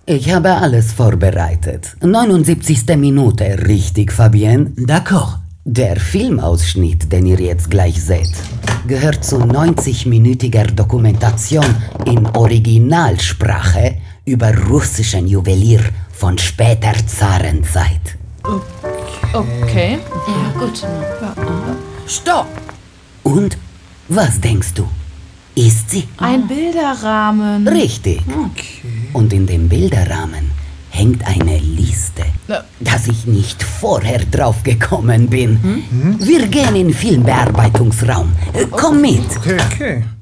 Ich habe alles vorbereitet. 79. Minute, richtig, Fabienne? D'accord. Der Filmausschnitt, den ihr jetzt gleich seht, gehört zu 90-minütiger Dokumentation in Originalsprache über russischen Juwelier von später Zarenzeit. Okay. Ja, gut. Stopp! Und? Was denkst du? Ist sie? Ein Bilderrahmen. Richtig. Okay. Und in dem Bilderrahmen hängt eine Liste, Na. dass ich nicht vorher drauf gekommen bin. Wir gehen in den Filmbearbeitungsraum. Komm mit. Okay.